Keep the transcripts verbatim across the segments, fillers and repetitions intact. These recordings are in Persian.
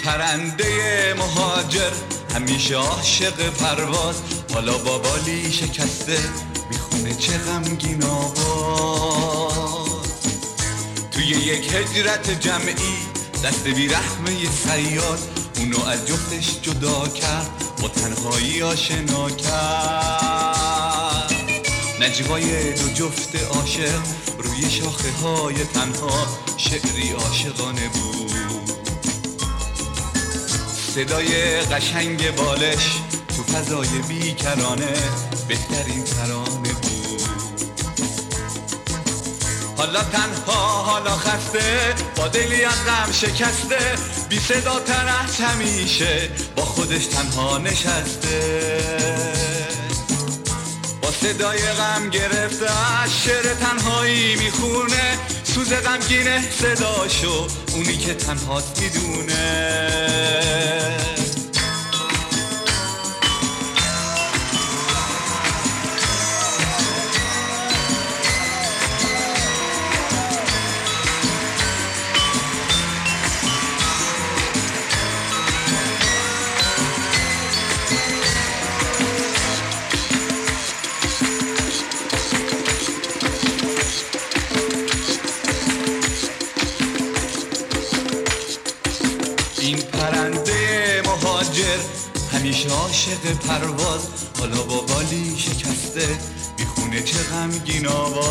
پرنده مهاجر همیشه عاشق پرواز، حالا با بالی شکسته میخونه چه غمگین آواز. توی یک هجرت جمعی دست بیرحمه صیاد اونو از جفتش جدا کرد، با تنهایی آشنا کرد. نجوای دو جفت عاشق روی شاخه های تنها شعری عاشقانه بود. صدای قشنگ بالش تو فضای بیکرانه بهترین ترانه بود. حالا تنها حالا خسته با دلی از غم شکسته، بی صدا تر از همیشه با خودش تنها نشسته. با صدای غم گرفته از شعر تنهایی میخونه، سوز غمگینه صداشو اونی که تنهاست میدونه. این پرنده مهاجر همیشه عاشق پرواز، حالا با بالی شکسته میخونه چه غمگین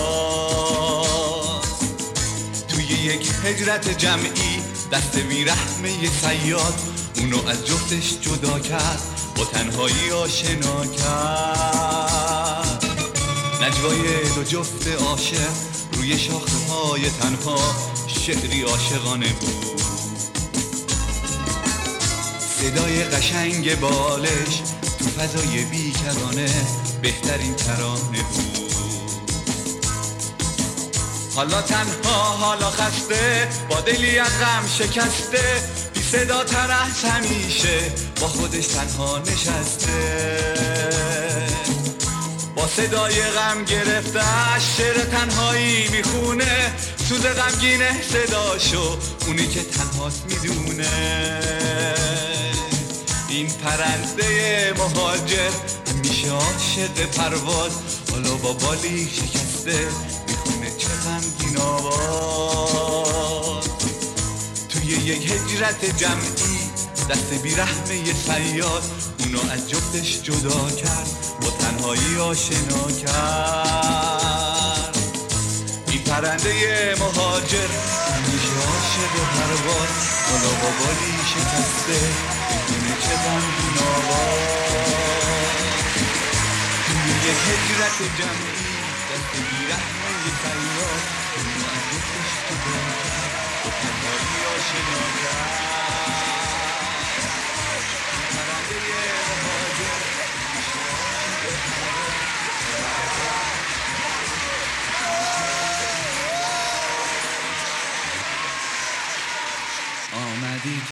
آواز. توی یک هجرت جمعی دست بیرحمه صیاد اونو از جفتش جدا کرد، با تنهایی آشنا کرد. نجوای دو جفت عاشق روی شاخه های تنها شعری عاشقانه بود. صدای قشنگ بالش تو فضای بیکرانه بهترین ترانه بود. حالا تنها حالا خسته با دلی از غم شکسته، بی صدا تر از همیشه با خودش تنها نشسته. با صدای غم گرفته از شعر تنهایی میخونه، سوز غمگینه صداشو اونی که تنهاست میدونه. این پرنده مهاجر همیشه عاشق پرواز، حالا با بالی شکسته میخونه چه غمگین آواز. توی یک هجرت جمعی دست بیرحمه صیاد اونو از جفتش جدا کرد، با تنهایی آشنا کرد. این پرنده مهاجر همیشه عاشق پرواز، حالا با بالی شکسته میخونه چه غمگین آواز. توی یک هجرت جمعی دست بیرحمه صیاد اونو از جفتش جدا کرد، با تنهایی آشنا کرد. آمدی